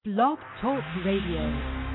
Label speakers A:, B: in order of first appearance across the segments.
A: Blog Talk Radio.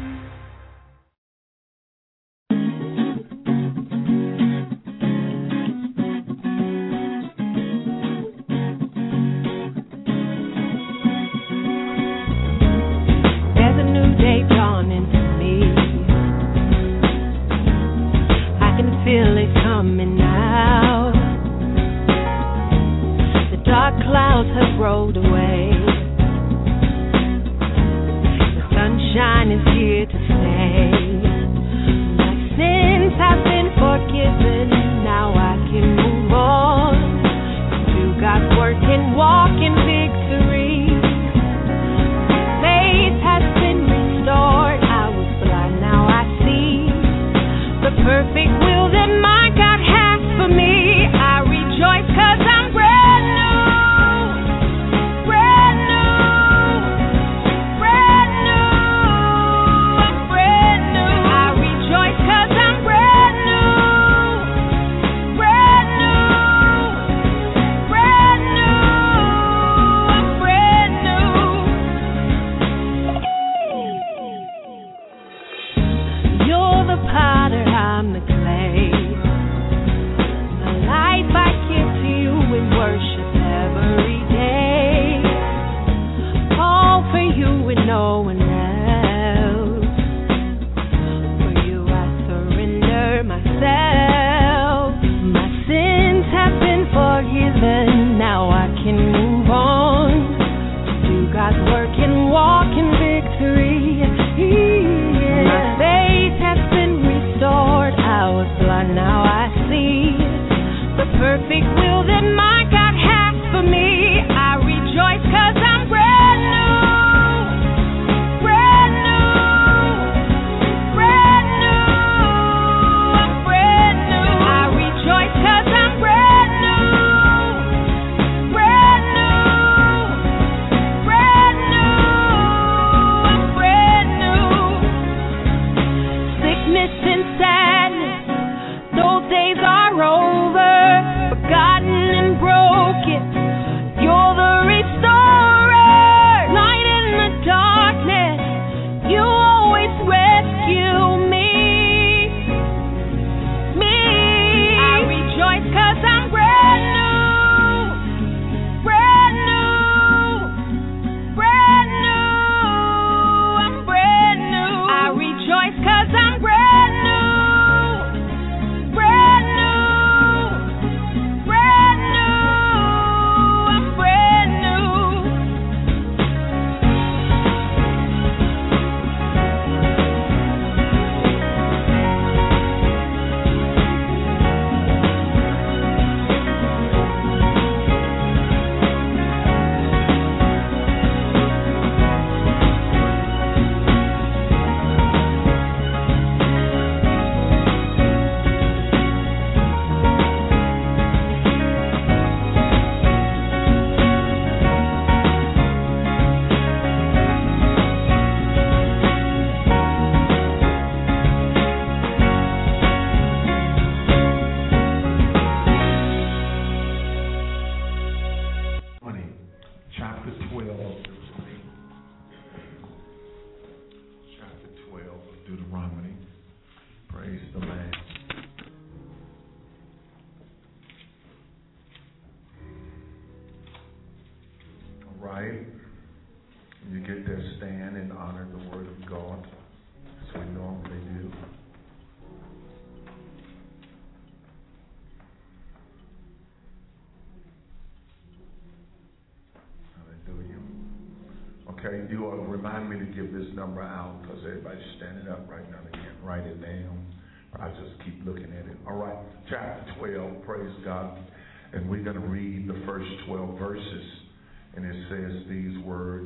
B: Okay, you all remind me to give this number out because everybody's standing up right now. They can't write it down. I just keep looking at it. All right, chapter 12, praise God. And we're going to read the first 12 verses. And it says these words,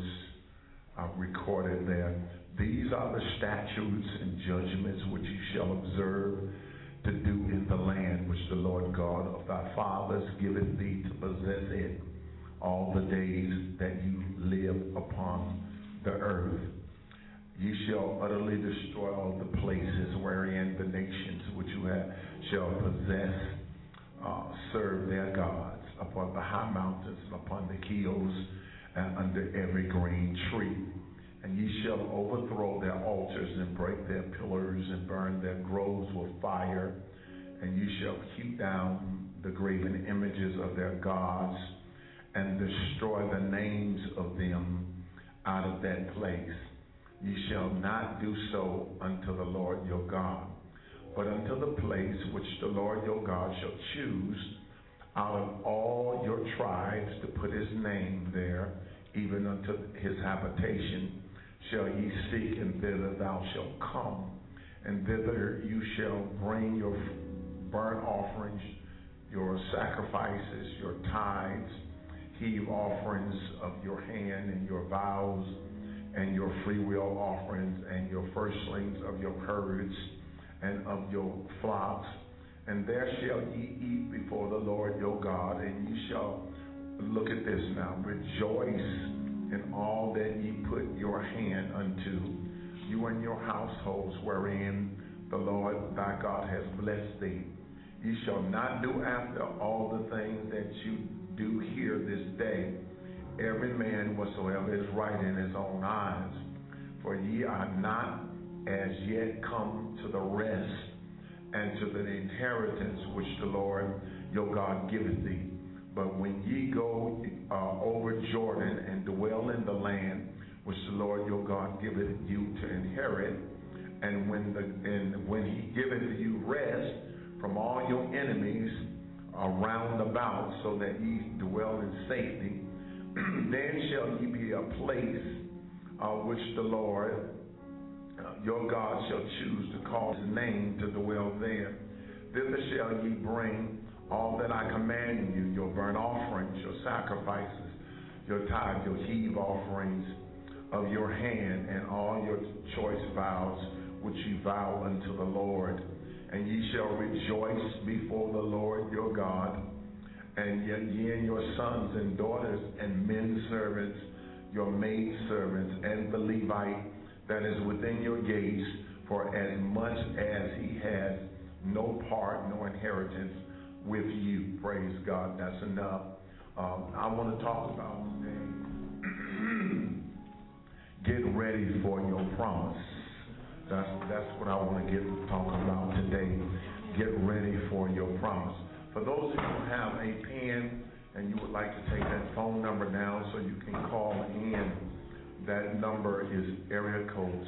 B: I've recorded there. These are the statutes and judgments which you shall observe to do in the land which the Lord God of thy fathers giveth thee to possess it all the days that you live upon the earth. Ye shall utterly destroy all the places wherein the nations which you have shall possess serve their gods, upon the high mountains and upon the hills and under every green tree. And ye shall overthrow their altars and break their pillars and burn their groves with fire. And you shall hew down the graven images of their gods and destroy the names of them out of that place. You shall not do so unto the Lord your God, but unto the place which the Lord your God shall choose out of all your tribes to put his name there, even unto his habitation, shall ye seek, and thither thou shalt come. And thither you shall bring your burnt offerings, your sacrifices, your tithes, heave offerings of your hand, and your vows, and your freewill offerings, and your firstlings of your herds, and of your flocks. And there shall ye eat before the Lord your God, and ye shall, look at this now, rejoice in all that ye put your hand unto, you and your households wherein the Lord thy God has blessed thee. Ye shall not do after all the things that you do here this day, every man whatsoever is right in his own eyes. For ye are not as yet come to the rest and to the inheritance which the Lord your God giveth thee. But when ye go over Jordan and dwell in the land which the Lord your God giveth you to inherit, and when he giveth you rest from all your enemies round about, so that ye dwell in safety, then shall ye be a place which the Lord your God shall choose to call his name to dwell there. Thither shall ye bring all that I command you, your burnt offerings, your sacrifices, your tithes, your heave offerings of your hand, and all your choice vows which ye vow unto the Lord. And ye shall rejoice before the Lord your God, and ye and your sons and daughters and men servants, your maid servants, and the Levite that is within your gates, for as much as he has no part nor inheritance with you. Praise God. That's enough. I want to talk about today. Get ready for your promise. That's what I want to talk about today. Get ready for your promise. For those of you who have a pen and you would like to take that phone number down so you can call in, that number is area code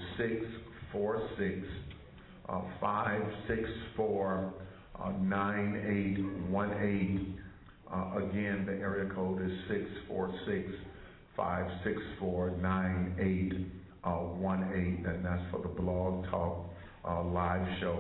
B: 646-564-9818. Again, the area code is 646-564-9818, and that's for the Blog Talk live show,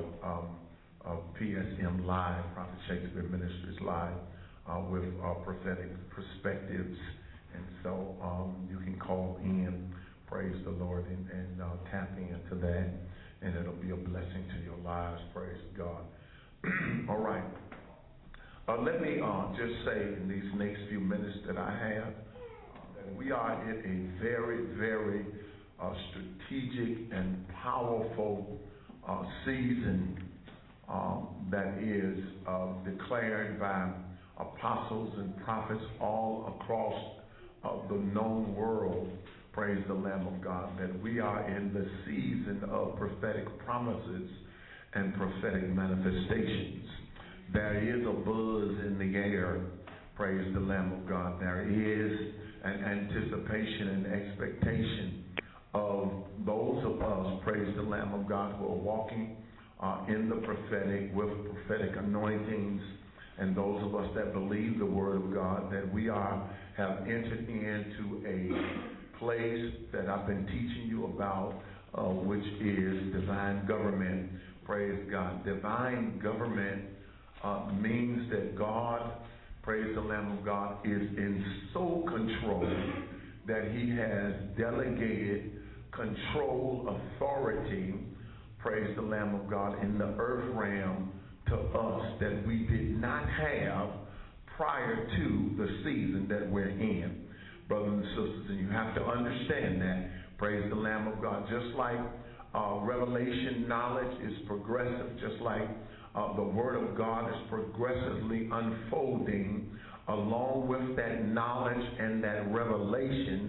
B: PSM Live, Prophet Shakespeare Ministries Live, with prophetic perspectives. And so you can call in, praise the Lord, and tap into that, and it'll be a blessing to your lives, praise God. All right. Let me just say in these next few minutes that I have that we are in a very, very strategic and powerful season that is declared by apostles and prophets all across the known world, praise the Lamb of God, that we are in the season of prophetic promises and prophetic manifestations. There is a buzz in the air, praise the Lamb of God. There is an anticipation and expectation of those of us, praise the Lamb of God, who are walking in the prophetic with prophetic anointings, and those of us that believe the word of God, that we have entered into a place that I've been teaching you about, which is divine government. Praise God. Divine government means that God, praise the Lamb of God, is in sole control, that he has delegated control, authority, praise the Lamb of God, in the earth realm to us that we did not have prior to the season that we're in. Brothers and sisters, and you have to understand that, praise the Lamb of God, just like revelation knowledge is progressive, just like the Word of God is progressively unfolding, along with that knowledge and that revelation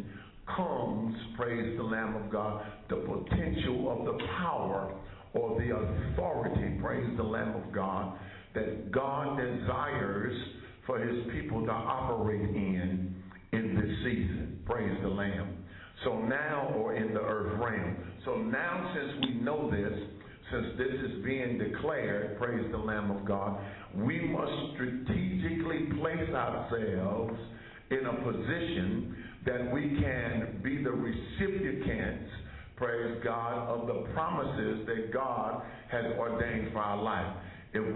B: comes, praise the Lamb of God, the potential of the power or the authority, praise the Lamb of God, that God desires for his people to operate in this season. Praise the Lamb. So now, or in the earth realm. So now, since we know this, since this is being declared, praise the Lamb of God, we must strategically place ourselves in a position that we can be the recipients, praise God, of the promises that God has ordained for our life. If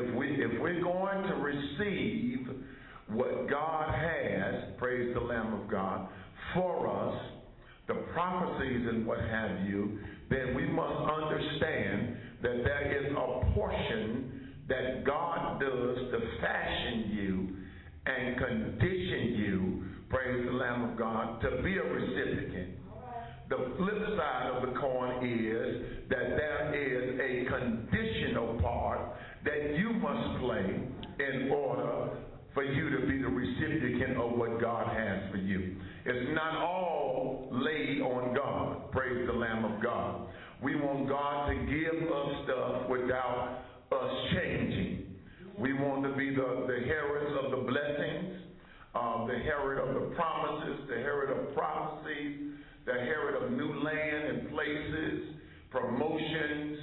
B: we're going to receive what God has, praise the Lamb of God, for us, the prophecies and what have you, then we must understand that there is a portion that God does to fashion you and condition you, praise the Lamb of God, to be a recipient. The flip side of the coin is that there is a conditional part that you must play in order for you to be the recipient of what God has for you. It's not all laid on God. Praise the Lamb of God. We want God to give us stuff without us changing. We want to be the heralds of the blessings, the herald of the promises, the herald of prophecies, the herald of new land and places, promotions,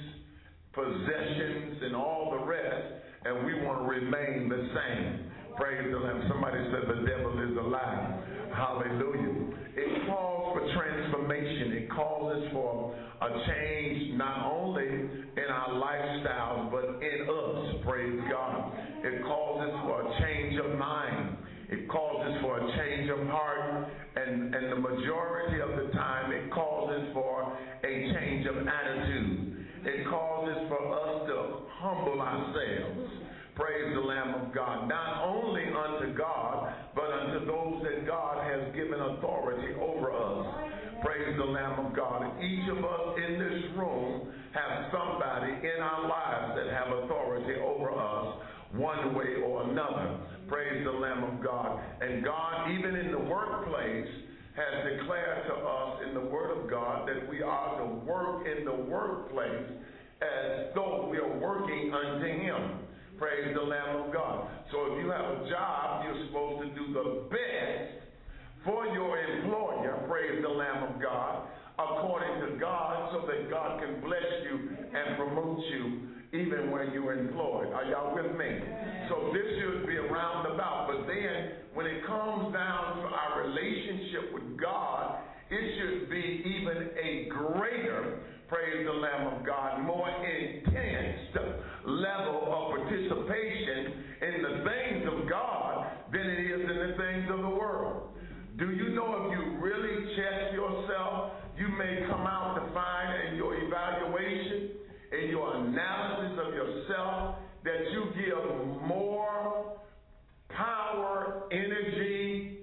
B: possessions, and all the rest, and we want to remain the same. Praise the Lamb. Somebody said the devil is a lie. Hallelujah. It calls for transformation. It calls for a change not only in our lifestyles, but in us. Praise God. It calls for a change of mind. It causes for a change of heart, and the majority of the time it causes for a change of attitude. It causes for us to humble ourselves. Praise the Lamb of God. Not only unto God, but unto those that God has given authority over us. Praise the Lamb of God. Each of us in this room have somebody in our lives that have authority over us one way or another. Praise the Lamb of God. And God, even in the workplace, has declared to us in the Word of God that we are to work in the workplace as though we are working unto Him. Praise the Lamb of God. So if you have a job, you're supposed to do the best for your employer, praise the Lamb of God, according to God, so that God can bless you and promote you even when you're employed. Are y'all with me? So this should be a roundabout. But then when it comes down to our relationship with God, it should be even a greater, praise the Lamb of God, more intense level of participation in the things of God than it is in the things of the world. Do you know if you really check yourself, you may come out to find in your evaluation, in your analysis of yourself, that you give more power, energy,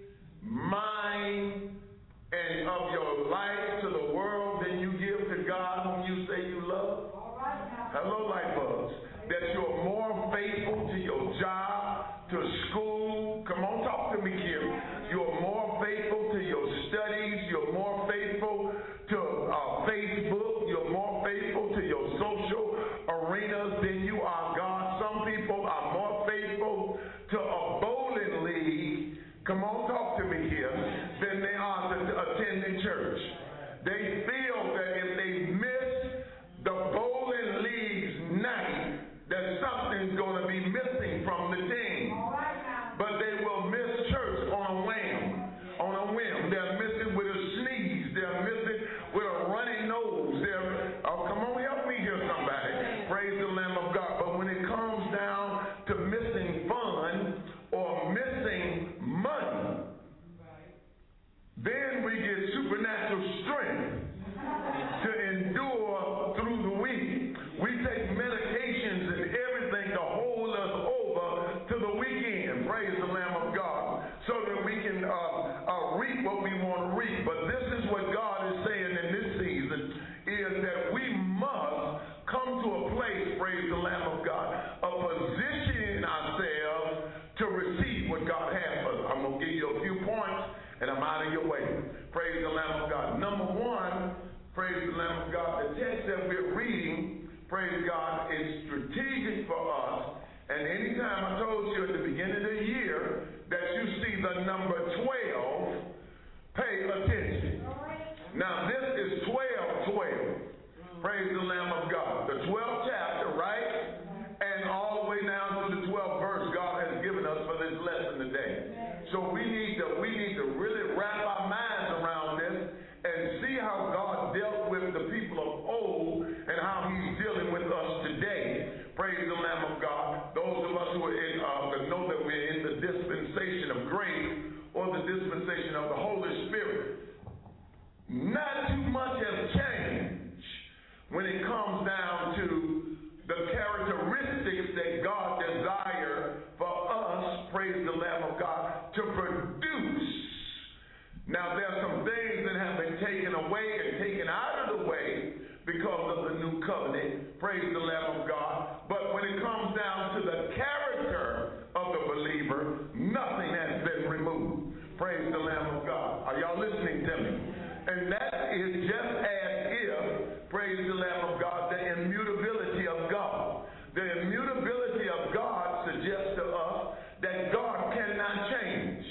B: mind, and of your life to the world than you give to God whom you say you love? Hello, light bulbs. That you're more faithful to your job, to school. Come on, talk to me here. You're more faithful to your studies. You're more faithful to Facebook. You're more faithful to your social arenas than you are God. Some people are more faithful to a bowling league. Come on, talk to me here. Than they are to attending church. They feel that if they miss the bowling league's night, that something's going to be missing from the team. But they will miss church on a whim. On a whim. They'll miss it with a sneeze. They'll miss it with a runny nose. Come on, help me here, somebody. Praise the Lamb of God. But when it comes down to missing fun or missing money, then we get supernatural strength to endure through the week. We take medications and everything to hold us over to the weekend. Praise the Lamb of God. So that we can reap what we want to reap. But this is what God is saying in this season, is that we must the Lamb of God. The text that we're reading, praise God, is strategic for us. And anytime I told you at the beginning of the year that you see the number 12, pay attention. Now this is 12:12. Praise the Lamb of God. The 12th chapter, right? And all the way down to the 12th verse God has given us for this lesson today. So we need to really wrap our minds around this and see how God dealt with the people of old and how he's dealing with us today. Praise the Lamb of God. Those of us who are in, know that we're in the dispensation of grace or the dispensation of the Holy Spirit. Not too much has changed when it comes down to the characteristics that God desires for us, praise the Lamb of God, to produce. Now there are some things that have been taken away and taken out of the way because of the new covenant, praise the Lamb of God. But when it comes down to the character of the believer, nothing has been removed. Praise the Lamb of God. Are y'all listening to me? And that is just as if, praise the Lamb of God, the immutability of God. The immutability of God suggests to us that God cannot change.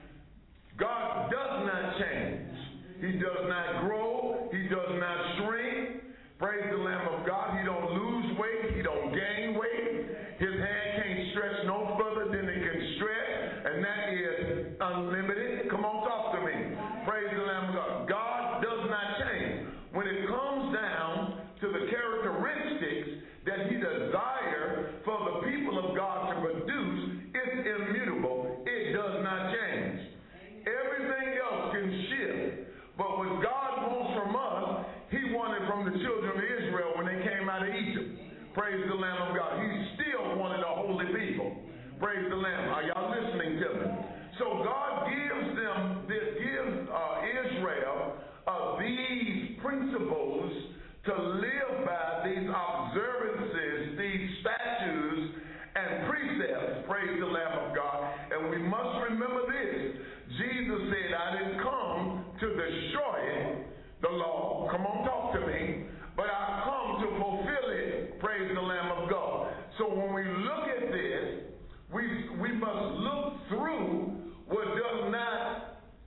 B: God does not change. He does not grow. He does not shrink. Praise the Lamb of God. He don't lose weight. He don't gain weight. His hand can't stretch no further than it can stretch. And that is unlimited. Come on, talk to me. Praise the Lamb of God. God does not change. When it comes down to the characteristics that he desires for the people of God to produce, it's immutable. It does not change. Everything else can shift. But what God wants from us, he wanted from the children of Israel when they came out of Egypt. Praise the Lamb of God. He still wanted a holy people. Praise the Lamb. Are y'all listening to me? So God gives Israel these principles to live by, these observances, these statutes and precepts. Praise the Lamb of God. And we must remember this. Jesus said, I didn't come to destroy the law. Come on, talk to me. But I come to fulfill it. Praise the Lamb of God. So when we look at this, we must look through what does not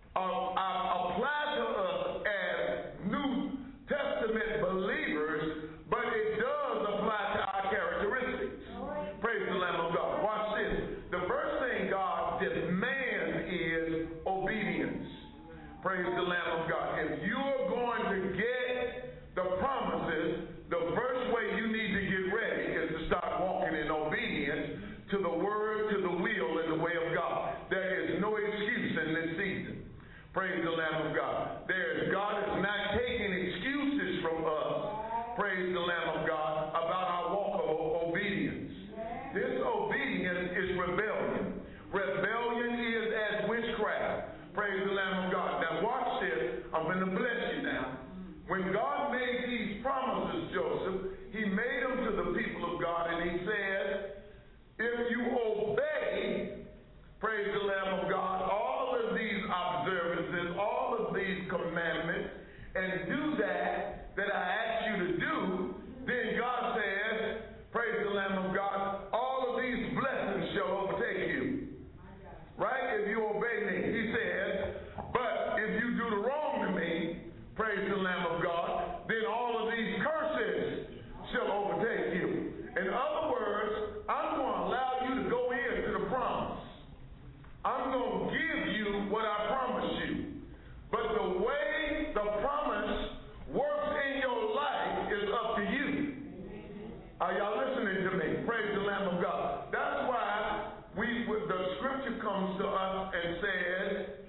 B: apply to us as New Testament believers, but it does apply to our characteristics. Praise the Lamb of God. Watch this. The first thing God demands is obedience. Praise the Lamb of God. If you're going to get the promises, the first way you need to get ready is to start walking in obedience to the word, to the will, and the way of God. There is no excuse in this season. Praise the Lamb of God. God is not taking excuses from us, praise the Lamb of God, about our walk of obedience. This obedience is rebellion. Rebellion is as witchcraft. Praise the Lamb of God. Now watch this. I'm going to bless you now. When God made these promises, Joseph, he made them to the people of God, and he said, if you obey, praise the Lamb of God, all of these observances, all of these commandments, and do that I ask you to do, then God says, praise the Lamb of God, all of these blessings shall overtake you. Right? If you obey me. He says, but if you do the wrong to me, praise the Lamb of God, then all of these curses shall overtake you. In other words, I'm going to allow you to go into the promise. I'm going to give you what I promised you. But the way the promise works in your life is up to you. Are y'all listening to me? Praise the Lamb of God. That's why the scripture comes to us and says,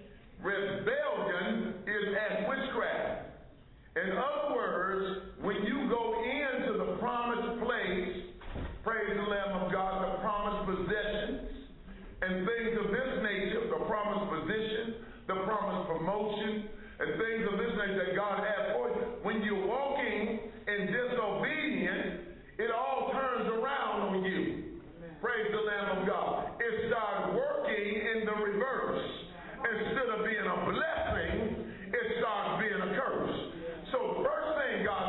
B: rebellion is as witchcraft. In other words, when you go into the promised place, praise the Lamb of God, the promised possessions, and things of this nature, the promised position, the promised promotion, and things of this nature that God has for you, when you're walking in disobedience, it all turns around on you. Praise the Lamb of God. It starts working in the reverse. Instead of being a blessing, it starts being a curse. So the first thing God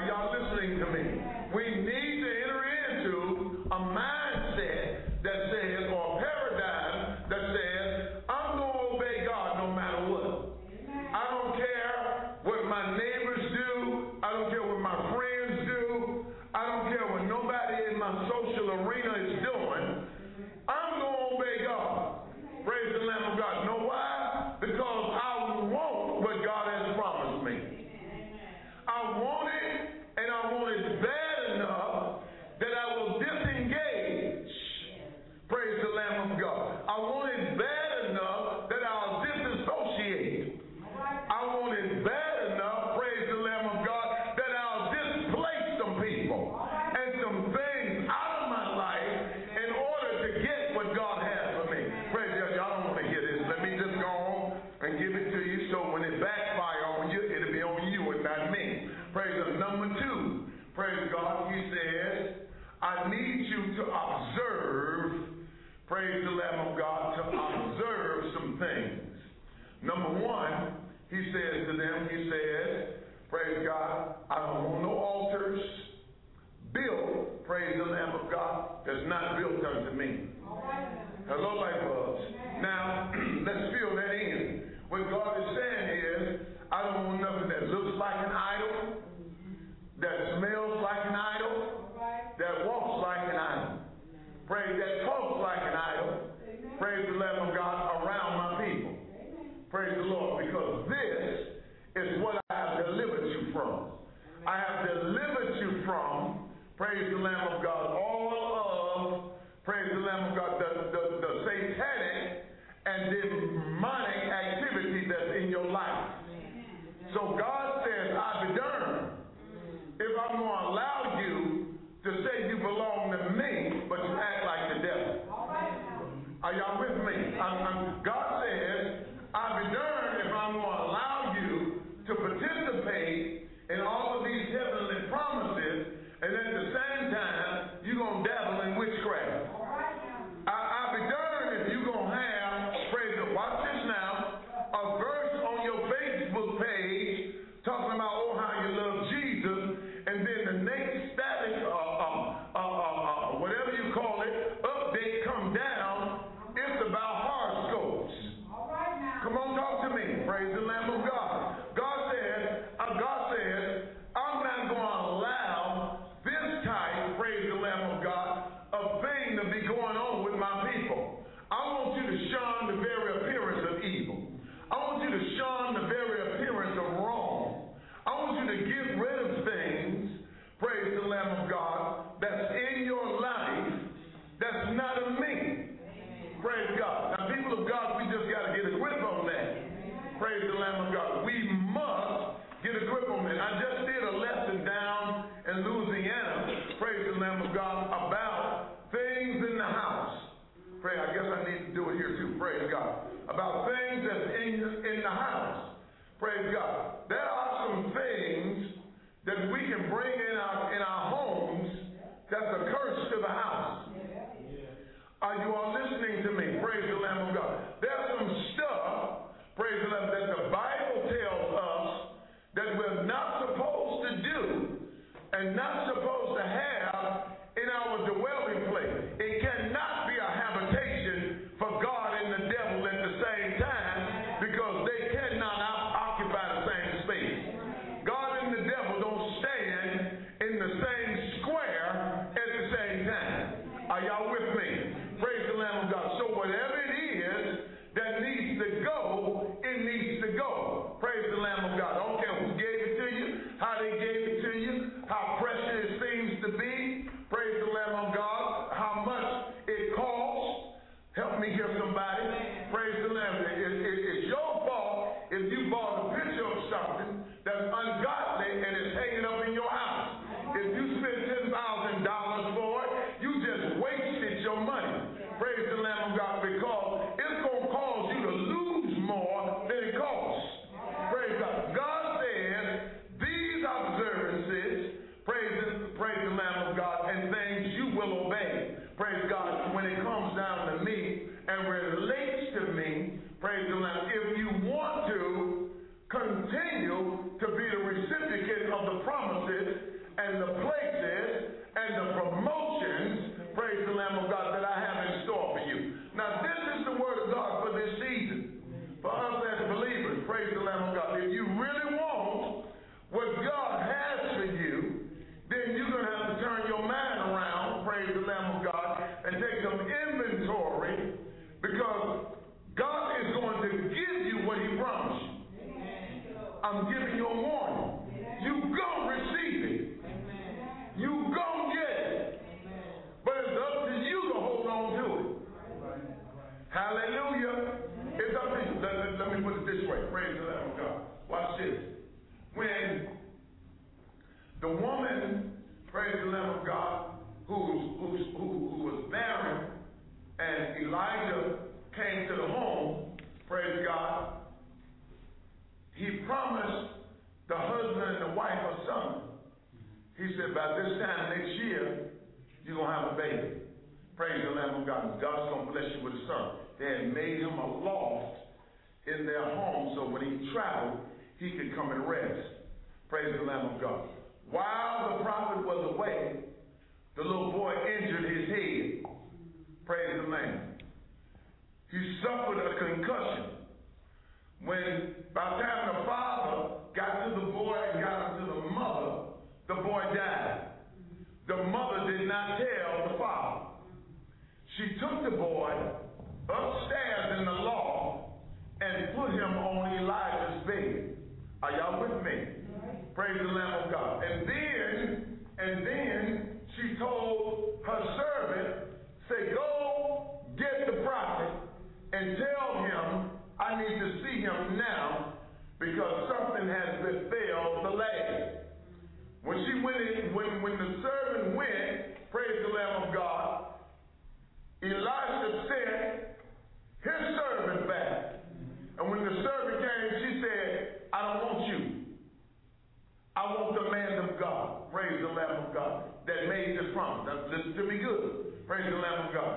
B: Are y'all listening to me? We need to enter into a mindset that says, or a paradigm that says, I'm going to obey God no matter what. I don't care what my neighbors do. I don't care what my friends do. I don't care what nobody in my social arena is doing. I'm going to obey God. Praise the Lamb of God. Know why? Because I want what God has promised me. I want it, and I want it bad enough that I will disengage. Praise the Lamb of God. I want it bad enough that I'll disassociate. I want it bad enough, praise the Lamb of God, that I'll displace some people and some things out of my life in order to get what God has for me. Praise God. Y'all don't want to hear this. Let me just go on and give it to you so when it backfire on you, it'll be on you and not me. Praise God. Number 2, praise God, he says, I need you to observe, praise the Lamb of God, to observe some things. Number 1, he says to them, he says, praise God, I don't want no altars built, praise the Lamb of God, that's not built unto me. Hello, light bulbs. Now, let's fill that in. What God is saying is, I don't want nothing that looks like an idol, that smells like an idol, that walks like an idol. Praise, that talks like an idol. Praise the Lamb of God around my people. Praise the Lord, because this is what I have delivered you from. I have delivered you from, praise the Lamb of God, all of, praise the Lamb of God, the satanic and demonic activity that's in your life. So God says, I'll be darned if I'm going to allow you to say you belong to me, but you act like the devil. Are y'all with me? God says, I'll be darned if I'm going to allow you to participate in all of these heavenly promises, and at the same time, you're going to dabble in witchcraft. I'll be darned if you're going to have, praise God, watch this now, a verse on your Facebook page talking about, oh, how you love Jesus, and then the next static, whatever you call it, update come down, it's about horoscopes. Come on, talk to me. Praise the Lamb of God. God says, I'm not going to allow this type, praise the Lamb of God, of thing to be going on with my people. I want you to shun the very appearance of evil. I want you to shun the very appearance of wrong. I want you to get rid of things, praise the Lamb of God, that's in your life that's not of me. Praise God. Now, people of God, we just got to get a grip on that. Praise the Lamb of God. We must get a grip on that. I just did a lesson down in Louisiana, praise the Lamb of God, about things in the house. Pray, I guess I need to do it here too. Praise God. About things that's in the house. Praise God. There are some things that we can bring in our homes that's a curse to the house. Are you all listening to me? Praise the Lamb of God. There's some stuff, praise the Lamb, that the Bible tells us that we're not supposed to do and not supposed to have in our dwelling place. It cannot be a habitation for God and the devil at the same time, because they cannot occupy the same space. God and the devil don't stand in the same square at the same time. Are y'all with me? Praise the Lamb of God. So whatever it is that needs to go, it needs to go. Praise the Lamb of God. I don't care who gave it to you, how they gave it to you, how precious it seems to be. Praise the Lamb of God. How much it costs. Help me hear somebody. Praise the Lamb. It's your fault if you bought a picture of something that's ungodly and it's hanging up in your house. If you spent $10,000 for it, you just wasted your money. Praise the Lamb of God, because it's going to cause you to lose more than it costs. Praise God. God says these observances, praise the Lamb of God, and things you will obey. Praise God. When it comes down to me and relates to me, praise the Lamb, if you want to continue to be the recipient of the promises and the places and the promotions, praise the Lamb of God, that I have in store for you. Now, this is the word of God for this season. For us as believers, praise the Lamb of God. If you really want what God has for you, then you're going to have to turn your mind around, praise the Lamb of God, and take some inventory, because God is going to give you what He promised you. I'm giving you a warning. You gonna receive it. You gonna get it. But it's up to you to hold on to it. Hallelujah. It's up to you. Let me put it this way. Praise the Lamb of God. Watch this. When the woman, praise the Lamb of God, who was barren, and Elijah came to the home, praise God, he promised the husband and the wife a son. He said, by this time next year, you're going to have a baby. Praise the Lamb of God. God's going to bless you with a son. They had made him a loft in their home so when he traveled, he could come and rest. Praise the Lamb of God. While the prophet was away, the little boy injured his head. Praise the Lamb. He suffered a concussion. When, by the time the father got to the boy and got him to the mother, the boy died. The mother did not tell the father. She took the boy upstairs in the loft and put him on Elijah's bed. Are y'all with me? Praise the Lamb of God. And then she told her servant, say, go get the prophet and tell him I need to see him now because something has befell the lad. When the servant went, praise the Lamb of God, Elisha sent his servant back. And when the servant came, she said, I don't want you. I want the man of God, praise the Lamb of God, that made this promise. Now, listen to me good. Praise the Lamb of God.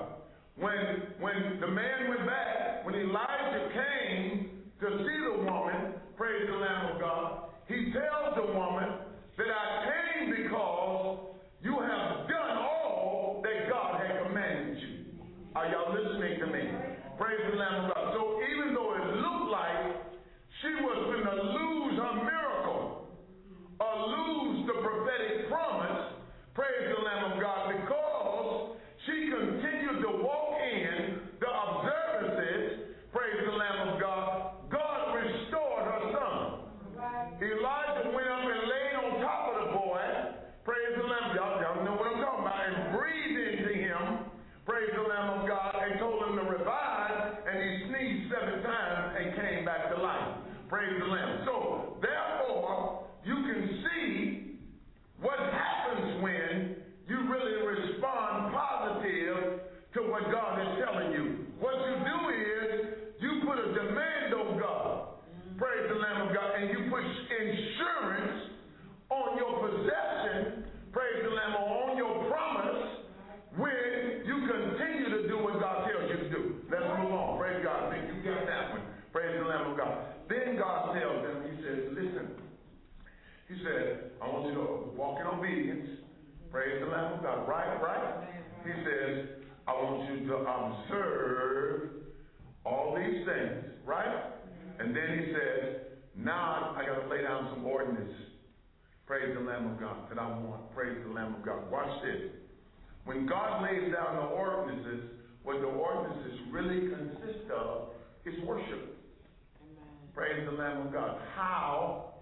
B: When the man went back, when Elijah came to see the woman, praise the Lamb of God, he tells the woman that I came because you have done all that God had commanded you. Are y'all listening to me? Praise the Lamb of God. So even though it looked like she was going to lose her miracle or lose the prophetic promise, praise the Lamb of God, because she continued to walk in the observances, praise the Lamb of God, God restored her son. Elijah went up and laid on top of the boy, praise the Lamb of God, y'all know what I'm talking about, and breathed into him, praise the Lamb of God, and told him to revive, and he sneezed 7 times and came back to life. Praise the Lamb. So, therefore, you can see what happens when you really respond positive to what God is telling you. What you do is you put a demand on God, praise the Lamb of God, and you put insurance on your possession, praise the Lamb, on your promise, when you continue to do what God tells you to do. Let's move on. Praise God. I think you got that one. Praise the Lamb of God. Then God tells them, he says, listen. He said, I want you to walk in obedience. Praise the Lamb of God. Right? He says, I want you to observe all these things. Right? And then he says, now I got to lay down some ordinances. Praise the Lamb of God that I want. Praise the Lamb of God. Watch this. When God lays down the ordinances, what the ordinances really consist of is worship. Amen. Praise the Lamb of God. How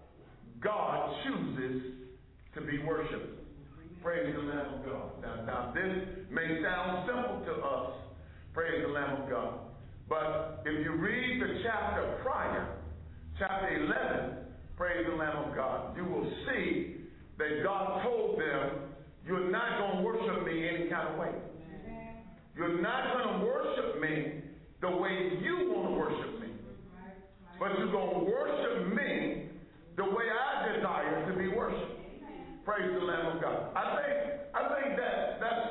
B: God chooses to be worshipped. Praise the Lamb of God. Now this may sound simple to us. Praise the Lamb of God. But if you read the chapter prior, chapter 11, praise the Lamb of God, you will see that God told them, you're not going to worship me any kind of way. You're not going to worship me the way you want to worship me. But you're going to worship me the way I desire to be worshipped. Praise the Lamb of God. I think that's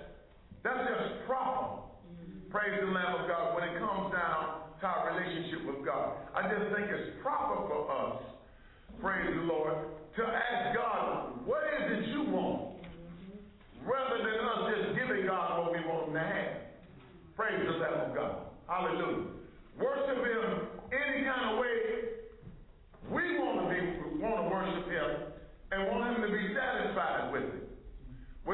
B: just proper. Praise the Lamb of God when it comes down to our relationship with God. I just think it's proper for us, praise the Lord, to ask God, what is it you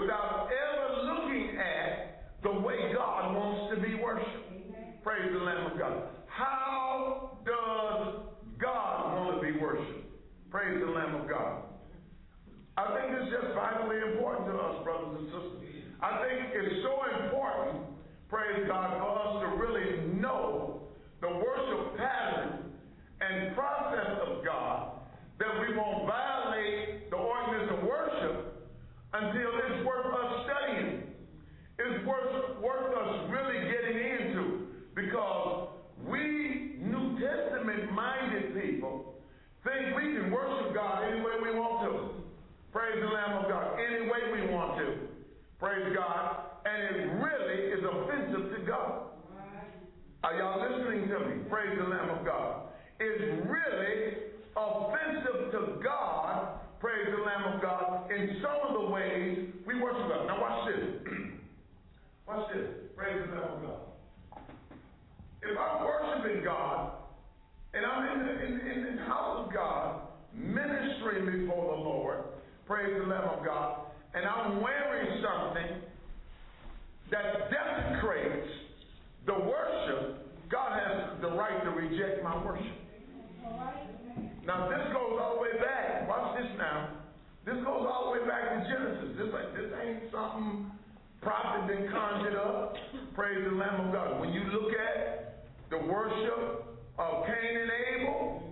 B: without ever looking at the way God wants to be worshipped. Amen. Praise the Lamb of God. How does God want to be worshipped? Praise the Lamb of God. I think it's just vitally important to us, brothers and sisters. I think it's so important, praise God, for us to really know the worship pattern and process of God, that we won't violate the ordinance of worship until it's worth us studying. It's worth us really getting into, because we New Testament-minded people think we can worship God any way we want to. Praise the Lamb of God. Any way we want to. Praise God. And it really is offensive to God. Are y'all listening to me? Praise the Lamb of God. It's really offensive to God, praise the Lamb of God, in some of the ways we worship God. Now watch this. Watch this. Praise the Lamb of God. If I'm worshiping God, and I'm in the house of God, ministering before the Lord, praise the Lamb of God, and I'm wearing something that desecrates the worship, God has the right to reject my worship. Now this goes all the way back. Watch this now. This goes all the way back to Genesis. This ain't something prophet been conjured up. Praise the Lamb of God. When you look at the worship of Cain and Abel,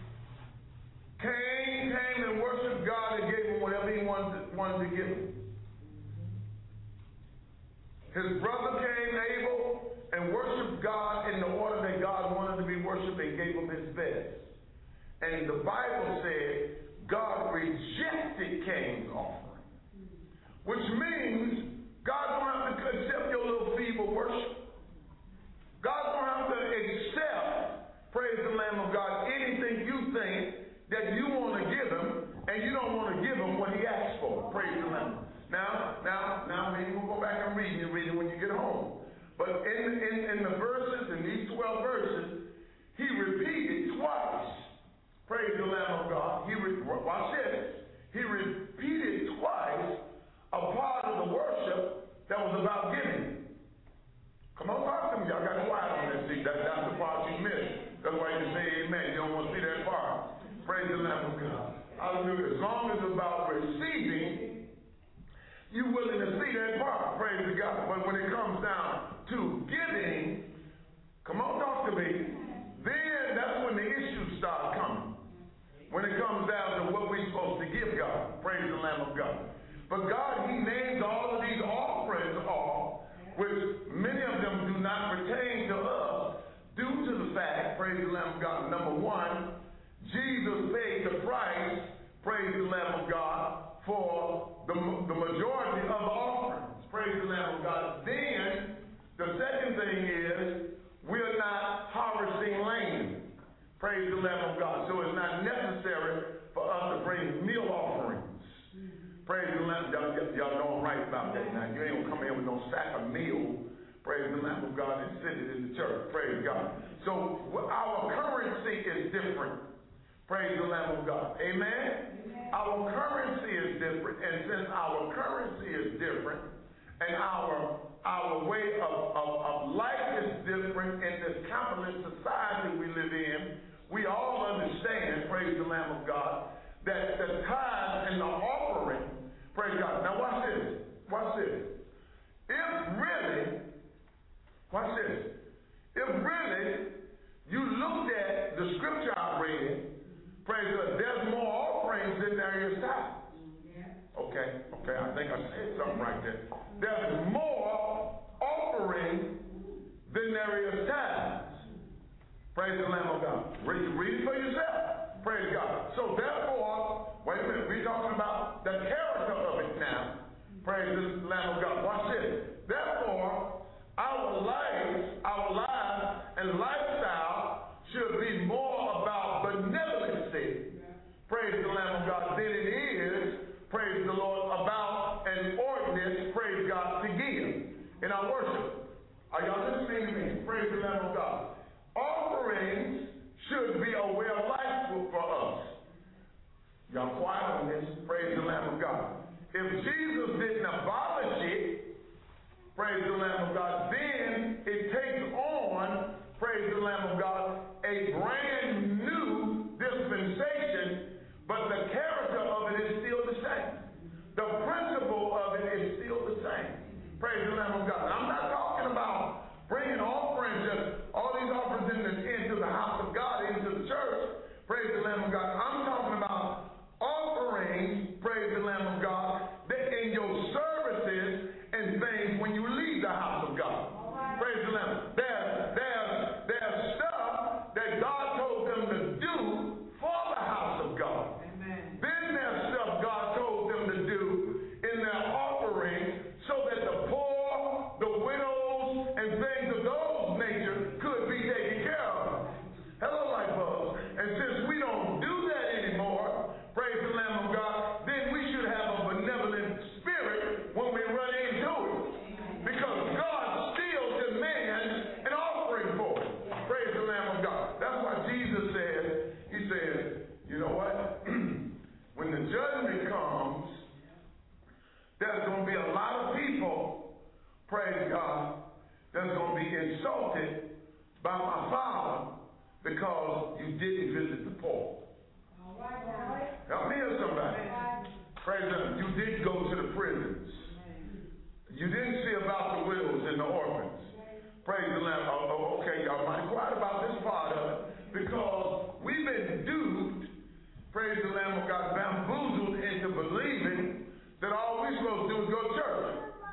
B: Cain came and worshiped God and gave him whatever he wanted to give him. His brother came, Abel, and worshiped God in the order that God wanted to be worshipped, and gave him his best. And the Bible said God rejected Cain's offering, which means God don't have to accept your little feeble worship. God don't have to accept, praise the Lamb of God, anything you think that you want to give him, and you don't want to give him what he asked for. Praise the Lamb. Now, maybe we'll go back and read it. You read it when you get home. But in the verses, in these 12 verses, he repeated twice. Praise the Lamb of God. Watch this. He repeated twice a part of the worship that was about giving. Come on, talk to me. Y'all got quiet on this seat. That's the part you missed. That's why you say amen. You don't want to see that part. Praise the Lamb of God. Hallelujah. As long as it's about receiving, you're willing to see that part. Praise to God. But when it comes down to giving, come on, talk to me. Then that's when the issues start coming. When it comes down to what we're supposed to give God. Praise the Lamb of God. But God, he names all of these offerings off, which many of them do not pertain to us due to the fact, praise the Lamb of God, number one, Jesus paid the price, praise the Lamb of God, for the majority of the offerings. Praise the Lamb of God. Then, the second thing is, we're not harvesting land. Praise the Lamb of God. So it's not necessary for us to bring meal offerings. Praise the Lamb. Y'all know I'm right about that now. You ain't going to come in with no sack of meal. Praise the Lamb of God and sit it in the church. Praise God. So our currency is different. Praise the Lamb of God. Amen? Amen. Our currency is different. And since our currency is different, and our way of life is different in this capitalist society we live in, we all understand, praise the Lamb of God, that the tithe and the offering, praise God. Now watch this. Watch this. If really you looked at the scripture I read, praise God, there's more offerings than there is tithe. Okay, I think I said something right there. There's more offering than there is tithes. Praise the Lamb of God. Read it for yourself. Praise God. So therefore, wait a minute, we're talking about the character of it now. Praise the Lamb of God. Watch this. Therefore, our lives and lifestyle should be more about benevolency, praise the Lamb of God, than it is, praise the Lord, about an ordinance, praise God, to give in our worship. Are y'all listening to me? Praise the Lamb of God. Offerings should be a way of life for us. Y'all quiet on this? Praise the Lamb of God. If Jesus didn't abolish praise the Lamb of God, then it takes on, praise the Lamb of God, a brand new dispensation, but the character of it is still the same. The principle of it is still the same. Praise the Lamb of God. I'm not talking about bringing offerings, just all these offerings into the house of God, into the church. Praise the Lamb of God. I'm talking about offerings, praise the Lamb of God, that in your services and things when you leave the house of God. Praise the Lamb. There's stuff that God told them to do for the house of God. Amen. Then there's stuff God told them to do in their offering so that the poor, the widows, and things of those nature could be taken care of. Hello, light bulbs. And since we don't do that anymore, praise the Lamb of God, then we should have a benevolent spirit when we run into it. Because God still demands an offering for it. Praise the Lamb of God. That's why Jesus said, he said, you know what? When the judgment comes, there's going to be a lot of people, praise God, that's going to be insulted by my Father because you didn't visit the poor. All right. Help me hear somebody. Praise God. You did go to the prisons. You didn't see about the widows and the orphans. Praise the Lamb. Okay, y'all might be quiet about this part of it because we've been duped, praise the Lamb of God, bamboozled into believing that all we're supposed to do is go to church.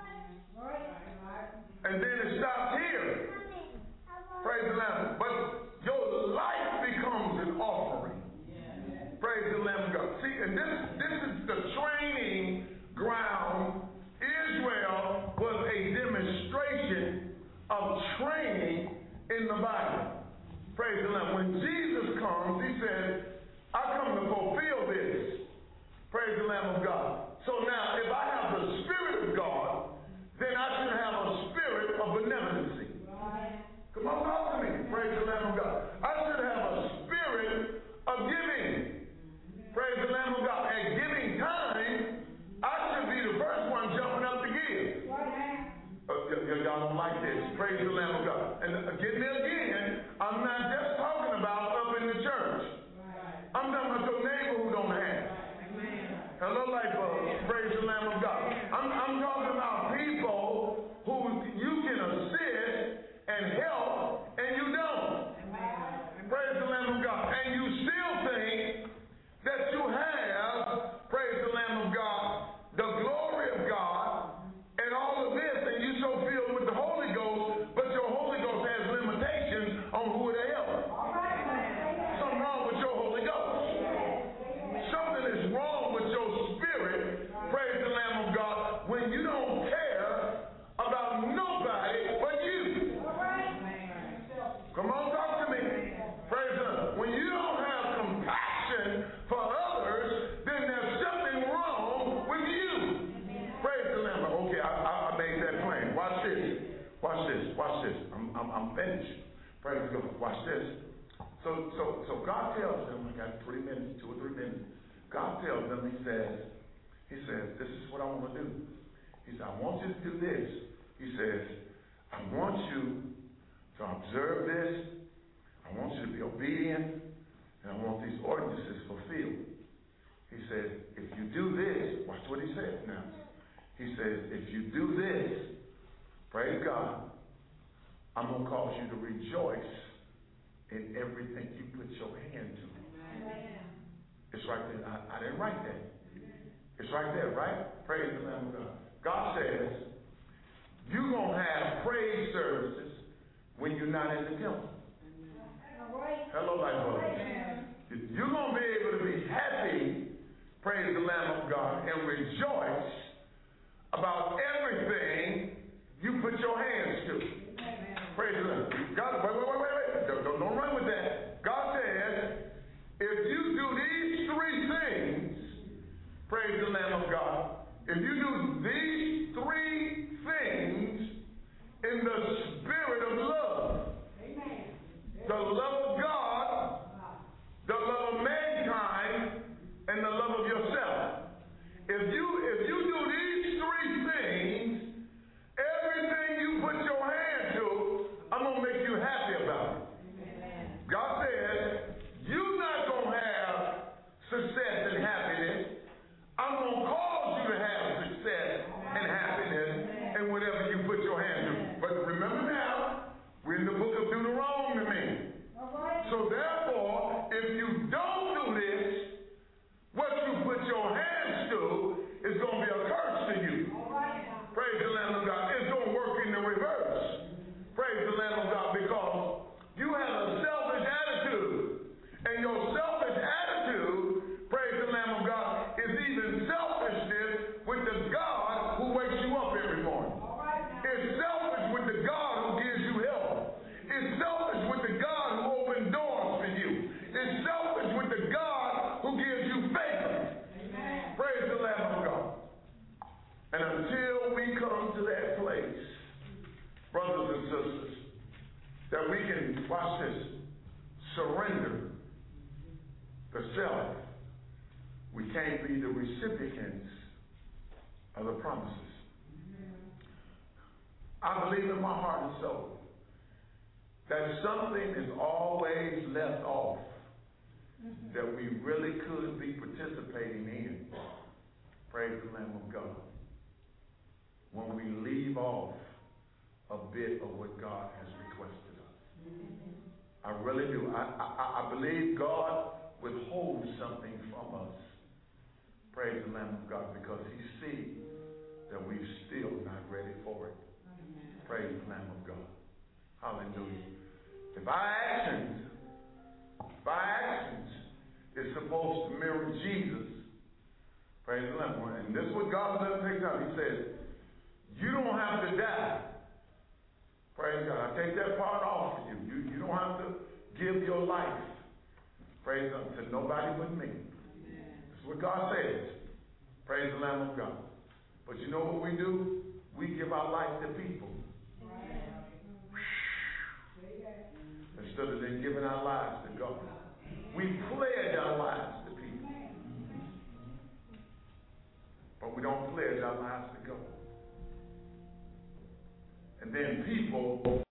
B: And then it stops here. Praise the Lamb. But your life becomes an offering. Praise the Lamb of God. See, and this is the training ground. Israel was a demonstration of training in the Bible. Praise the Lamb. When Jesus comes, he said, I come to fulfill this. Praise the Lamb of God. So now, if I have the Spirit of God, then I should have a spirit of benevolency. Come on, talk to me. Praise the Lamb of God. I should have a spirit of giving. Praise the Lamb of God. At giving time, I should be the first one jumping up to give. Y'all don't like this. Praise the Lamb of God. And get me again, I'm not just talking about up in the church. I'm talking about your neighbor who don't have. Hello, light bulbs. Praise the Lamb of God. I'm talking about people who you can assist and help, and you don't. Praise the Lamb of God. And you still think that you have, praise the Lamb of God, the glory of God, and all of this, and you so filled with the Holy Ghost, but your Holy Ghost has limitations on who to help. Something wrong with your Holy Ghost. Something is wrong with your spirit, praise the Lamb of God, when you don't care about nobody but you. Come on, talk to me. Praise God. When you don't have compassion for others, then there's something wrong with you. Praise the Lamb. Okay, I made that plain. Watch this. Watch this. Watch this. I'm finished. Praise God. Watch this. So God tells them, I got 3 minutes, 2 or 3 minutes. God tells them, he says, this is what I want to do. He said, I want you to do this. He says, I want you to observe this. I want you to be obedient. And I want these ordinances fulfilled. He said, if you do this, watch what he says now. He says, if you do this, praise God, I'm going to cause you to rejoice in everything you put your hand to. Amen. It's right there. I didn't write that. It's right there, right? Praise the Lamb of God. God says, you're going to have praise services when you're not in the temple. Hello, light bulbs. You're going to be able to be happy, praise the Lamb of God, and rejoice about everything you put your hands to. Praise the Lamb. God, wait. Don't run with that. God says, if you do these 3 things, praise the Lamb of God, if you do these 3 things in the spirit of love, amen. The love of God, the love of mankind, and the love of yourself. If you do brothers and sisters, that we can, watch this, surrender the self. We can't be the recipients of the promises. I believe in my heart and soul that something is always left off that we really could be participating in. Praise the Lamb of God. When we leave off a bit of what God has requested us. I really do. I believe God withholds something from us. Praise the Lamb of God, because he sees that we're still not ready for it. Praise the Lamb of God. Hallelujah. If our actions is supposed to mirror Jesus, praise the Lamb. And this is what God does take up. He says, you don't have to die. Praise God. I take that part off of you. You don't have to give your life, praise God, to nobody but me. That's what God says. Praise the Lamb of God. But you know what we do? We give our life to people. Instead of then giving our lives to God. We pledge our lives to people. But we don't pledge our lives to God. And then people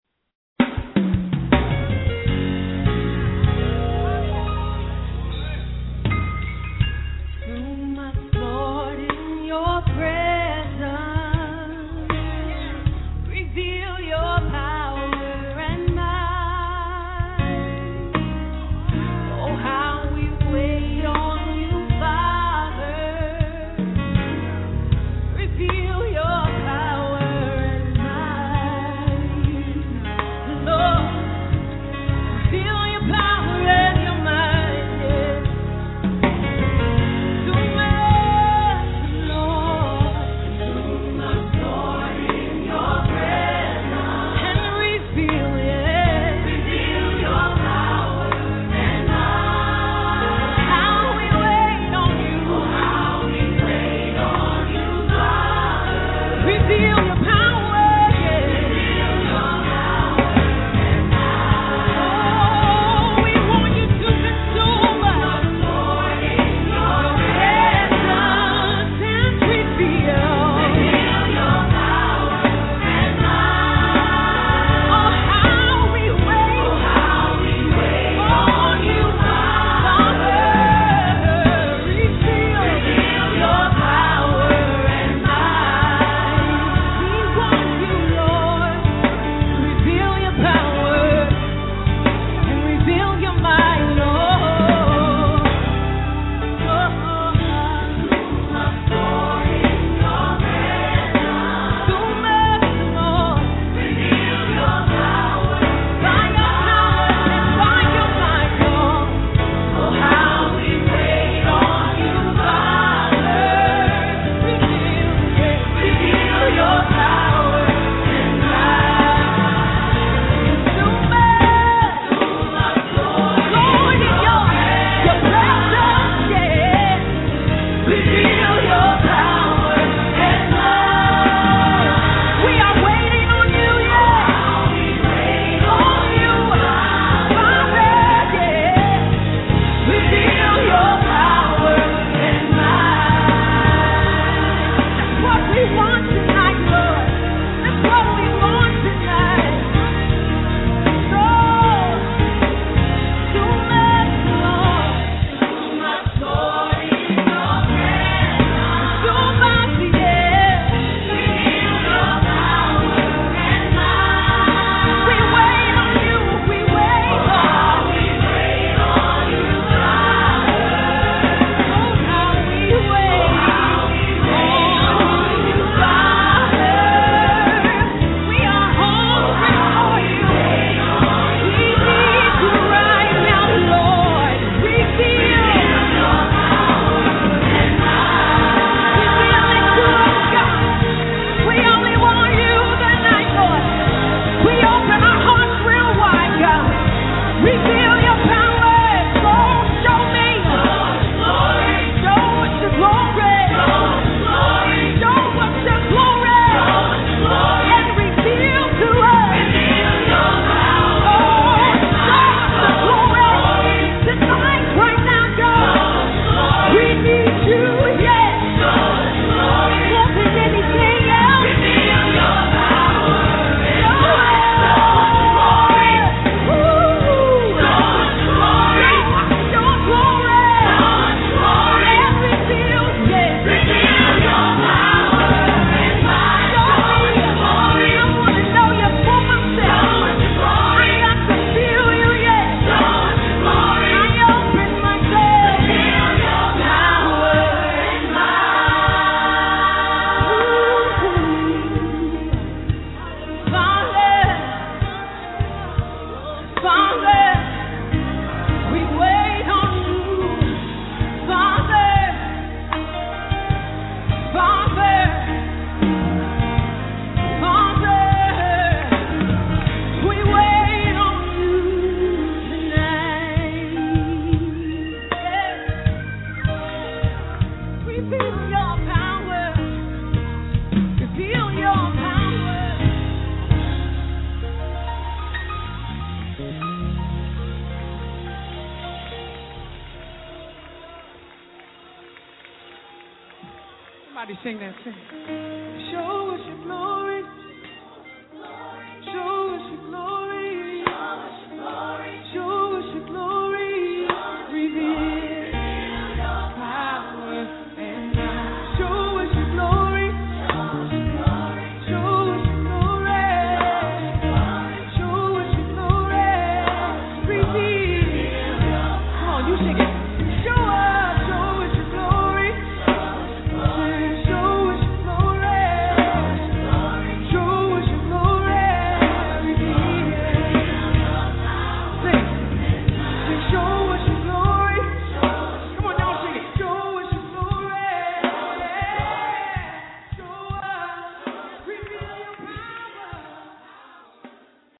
C: Somebody sing that. Sing.